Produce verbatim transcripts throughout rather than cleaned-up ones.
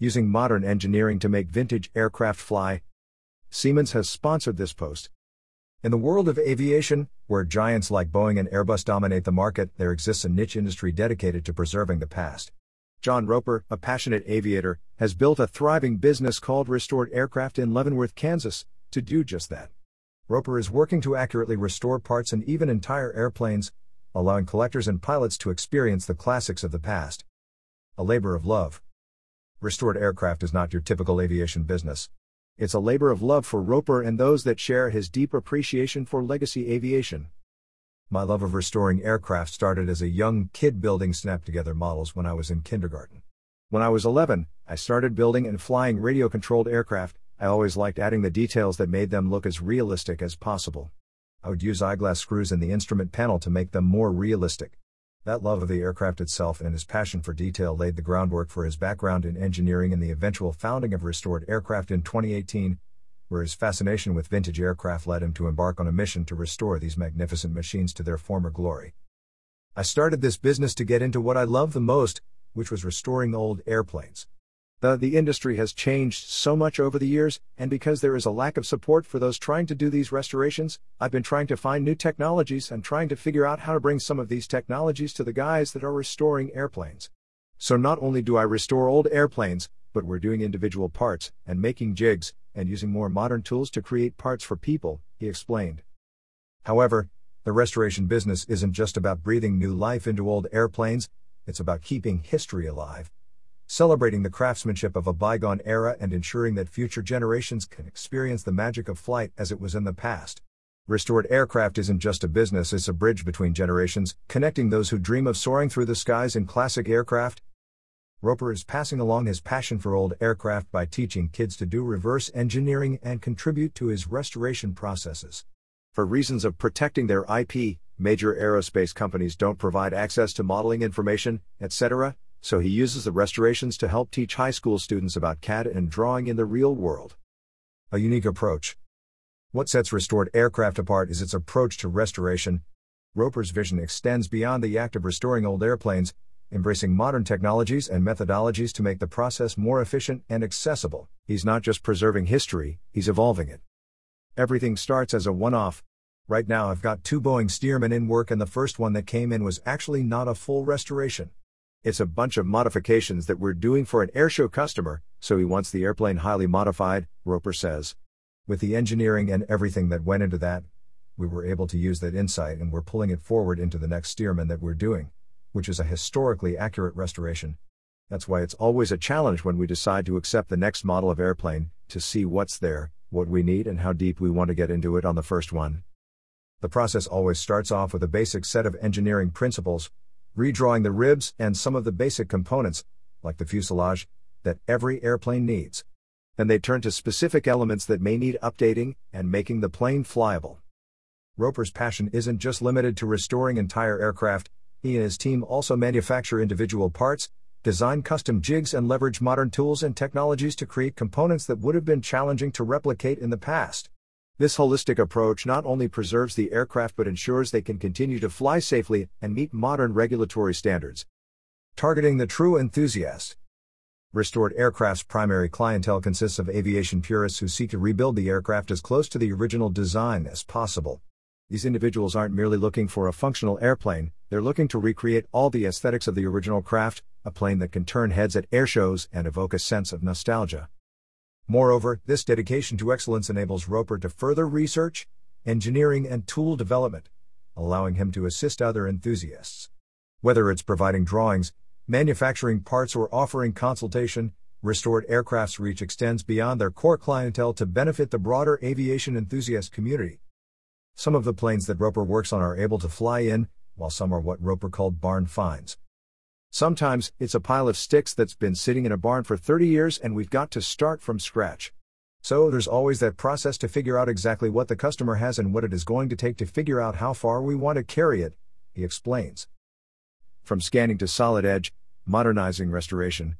using modern engineering to make vintage aircraft fly. Siemens has sponsored this post. In the world of aviation, where giants like Boeing and Airbus dominate the market, there exists a niche industry dedicated to preserving the past. John Roper, a passionate aviator, has built a thriving business called Restored Aircraft in Leavenworth, Kansas, to do just that. Roper is working to accurately restore parts and even entire airplanes, allowing collectors and pilots to experience the classics of the past. A labor of love. Restored Aircraft is not your typical aviation business. It's a labor of love for Roper and those that share his deep appreciation for legacy aviation. My love of restoring aircraft started as a young kid building snap-together models when I was in kindergarten. When I was eleven, I started building and flying radio-controlled aircraft. I always liked adding the details that made them look as realistic as possible. I would use eyeglass screws in the instrument panel to make them more realistic. That love of the aircraft itself and his passion for detail laid the groundwork for his background in engineering and the eventual founding of Restored Aircraft in twenty eighteen, where his fascination with vintage aircraft led him to embark on a mission to restore these magnificent machines to their former glory. I started this business to get into what I love the most, which was restoring old airplanes. The, the industry has changed so much over the years, and because there is a lack of support for those trying to do these restorations, I've been trying to find new technologies and trying to figure out how to bring some of these technologies to the guys that are restoring airplanes. So not only do I restore old airplanes, but we're doing individual parts, and making jigs, and using more modern tools to create parts for people, he explained. However, the restoration business isn't just about breathing new life into old airplanes, it's about keeping history alive, celebrating the craftsmanship of a bygone era and ensuring that future generations can experience the magic of flight as it was in the past. Restored Aircraft isn't just a business, it's a bridge between generations, connecting those who dream of soaring through the skies in classic aircraft. Roper is passing along his passion for old aircraft by teaching kids to do reverse engineering and contribute to his restoration processes. For reasons of protecting their I P, major aerospace companies don't provide access to modeling information, et cetera, so he uses the restorations to help teach high school students about C A D and drawing in the real world. A unique approach. What sets Restored Aircraft apart is its approach to restoration. Roper's vision extends beyond the act of restoring old airplanes, embracing modern technologies and methodologies to make the process more efficient and accessible. He's not just preserving history, he's evolving it. Everything starts as a one-off. Right now I've got two Boeing Stearman in work, and the first one that came in was actually not a full restoration. It's a bunch of modifications that we're doing for an airshow customer, so he wants the airplane highly modified, Roper says. With the engineering and everything that went into that, we were able to use that insight and we're pulling it forward into the next Stearman that we're doing, which is a historically accurate restoration. That's why it's always a challenge when we decide to accept the next model of airplane, to see what's there, what we need and how deep we want to get into it on the first one. The process always starts off with a basic set of engineering principles, redrawing the ribs and some of the basic components, like the fuselage, that every airplane needs. Then they turn to specific elements that may need updating, and making the plane flyable. Roper's passion isn't just limited to restoring entire aircraft, he and his team also manufacture individual parts, design custom jigs and leverage modern tools and technologies to create components that would have been challenging to replicate in the past. This holistic approach not only preserves the aircraft but ensures they can continue to fly safely and meet modern regulatory standards. Targeting the true enthusiast. Restored Aircraft's primary clientele consists of aviation purists who seek to rebuild the aircraft as close to the original design as possible. These individuals aren't merely looking for a functional airplane, they're looking to recreate all the aesthetics of the original craft, a plane that can turn heads at airshows and evoke a sense of nostalgia. Moreover, this dedication to excellence enables Roper to further research, engineering and tool development, allowing him to assist other enthusiasts. Whether it's providing drawings, manufacturing parts or offering consultation, Restored Aircraft's reach extends beyond their core clientele to benefit the broader aviation enthusiast community. Some of the planes that Roper works on are able to fly in, while some are what Roper called barn finds. Sometimes, it's a pile of sticks that's been sitting in a barn for thirty years and we've got to start from scratch. So there's always that process to figure out exactly what the customer has and what it is going to take to figure out how far we want to carry it, he explains. From scanning to solid edge, modernizing restoration.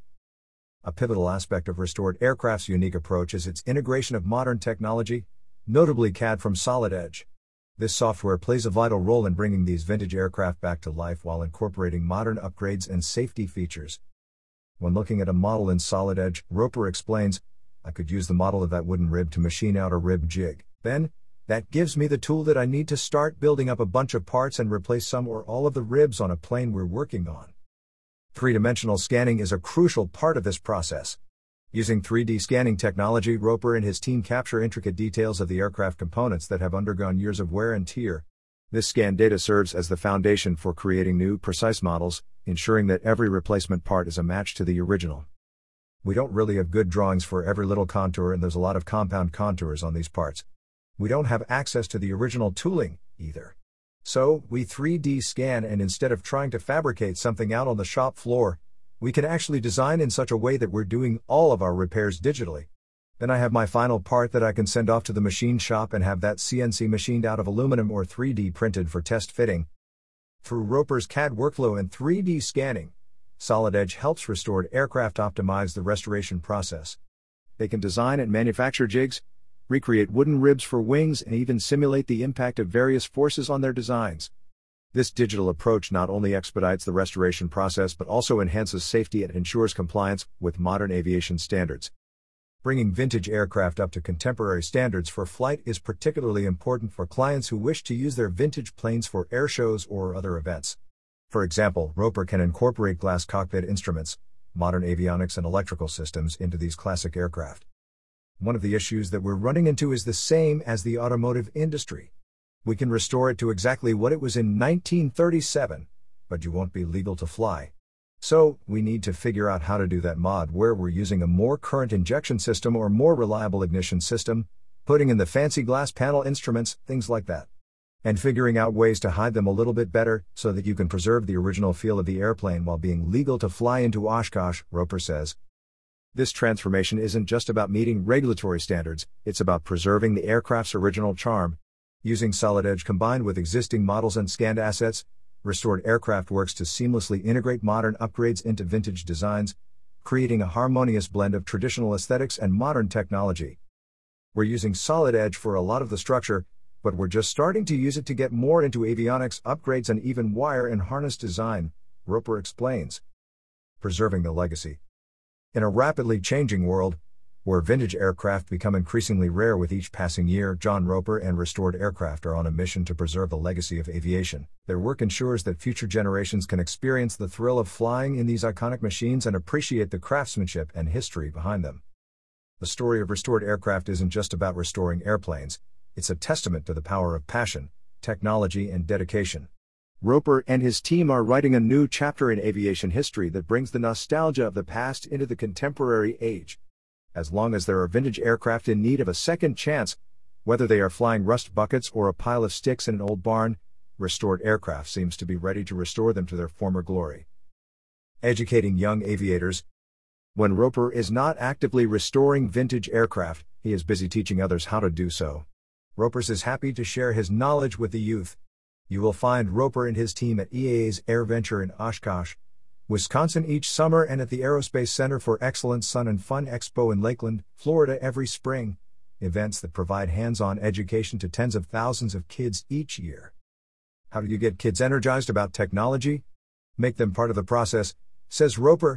A pivotal aspect of Restored Aircraft's unique approach is its integration of modern technology, notably C A D from Solid Edge. This software plays a vital role in bringing these vintage aircraft back to life while incorporating modern upgrades and safety features. When looking at a model in Solid Edge, Roper explains, I could use the model of that wooden rib to machine out a rib jig. Then, that gives me the tool that I need to start building up a bunch of parts and replace some or all of the ribs on a plane we're working on. Three-dimensional scanning is a crucial part of this process. Using three D scanning technology, Roper and his team capture intricate details of the aircraft components that have undergone years of wear and tear. This scan data serves as the foundation for creating new, precise models, ensuring that every replacement part is a match to the original. We don't really have good drawings for every little contour, and there's a lot of compound contours on these parts. We don't have access to the original tooling, either. So, we three D scan, and instead of trying to fabricate something out on the shop floor, we can actually design in such a way that we're doing all of our repairs digitally. Then I have my final part that I can send off to the machine shop and have that C N C machined out of aluminum or three D printed for test fitting. Through Roper's C A D workflow and three D scanning, Solid Edge helps restored aircraft optimize the restoration process. They can design and manufacture jigs, recreate wooden ribs for wings, and even simulate the impact of various forces on their designs. This digital approach not only expedites the restoration process but also enhances safety and ensures compliance with modern aviation standards. Bringing vintage aircraft up to contemporary standards for flight is particularly important for clients who wish to use their vintage planes for air shows or other events. For example, Roper can incorporate glass cockpit instruments, modern avionics and electrical systems into these classic aircraft. One of the issues that we're running into is the same as the automotive industry. We can restore it to exactly what it was in nineteen thirty-seven, but you won't be legal to fly. So, we need to figure out how to do that mod where we're using a more current injection system or more reliable ignition system, putting in the fancy glass panel instruments, things like that. And figuring out ways to hide them a little bit better so that you can preserve the original feel of the airplane while being legal to fly into Oshkosh, Roper says. This transformation isn't just about meeting regulatory standards, it's about preserving the aircraft's original charm. Using Solid Edge combined with existing models and scanned assets, restored aircraft works to seamlessly integrate modern upgrades into vintage designs, creating a harmonious blend of traditional aesthetics and modern technology. We're using Solid Edge for a lot of the structure, but we're just starting to use it to get more into avionics upgrades and even wire and harness design, Roper explains. Preserving the legacy. In a rapidly changing world, where vintage aircraft become increasingly rare with each passing year, John Roper and Restored Aircraft are on a mission to preserve the legacy of aviation. Their work ensures that future generations can experience the thrill of flying in these iconic machines and appreciate the craftsmanship and history behind them. The story of Restored Aircraft isn't just about restoring airplanes, it's a testament to the power of passion, technology, and dedication. Roper and his team are writing a new chapter in aviation history that brings the nostalgia of the past into the contemporary age. As long as there are vintage aircraft in need of a second chance, whether they are flying rust buckets or a pile of sticks in an old barn, Restored Aircraft seems to be ready to restore them to their former glory. Educating young aviators. When Roper is not actively restoring vintage aircraft, he is busy teaching others how to do so. Roper is happy to share his knowledge with the youth. You will find Roper and his team at E A A's AirVenture in Oshkosh, Wisconsin each summer, and at the Aerospace Center for Excellence Sun and Fun Expo in Lakeland, Florida every spring, events that provide hands-on education to tens of thousands of kids each year. How do you get kids energized about technology? Make them part of the process, says Roper.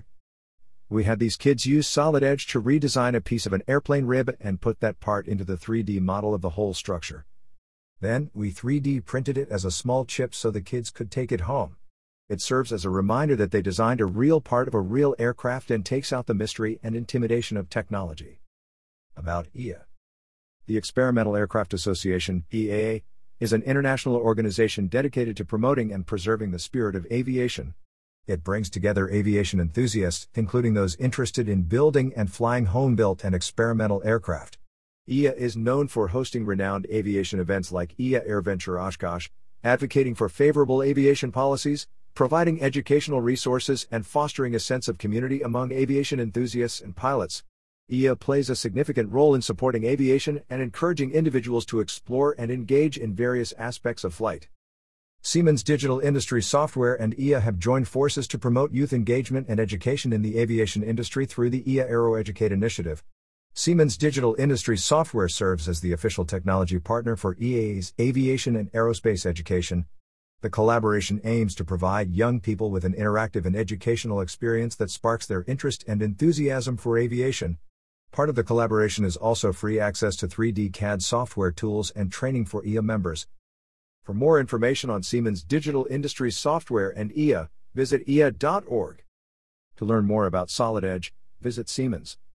We had these kids use Solid Edge to redesign a piece of an airplane rib and put that part into the three D model of the whole structure. Then, we three D printed it as a small chip so the kids could take it home. It serves as a reminder that they designed a real part of a real aircraft and takes out the mystery and intimidation of technology. About E A. The Experimental Aircraft Association, E A A, is an international organization dedicated to promoting and preserving the spirit of aviation. It brings together aviation enthusiasts, including those interested in building and flying home-built and experimental aircraft. E A A is known for hosting renowned aviation events like E A A AirVenture Oshkosh, advocating for favorable aviation policies, providing educational resources, and fostering a sense of community among aviation enthusiasts and pilots. E A A plays a significant role in supporting aviation and encouraging individuals to explore and engage in various aspects of flight. Siemens Digital Industry Software and E A A have joined forces to promote youth engagement and education in the aviation industry through the E A A AeroEducate initiative. Siemens Digital Industry Software serves as the official technology partner for E A A's aviation and aerospace education. The collaboration aims to provide young people with an interactive and educational experience that sparks their interest and enthusiasm for aviation. Part of the collaboration is also free access to three D C A D software tools and training for I A members. For more information on Siemens Digital Industries software and I A, visit I A dot org. To learn more about Solid Edge, visit Siemens.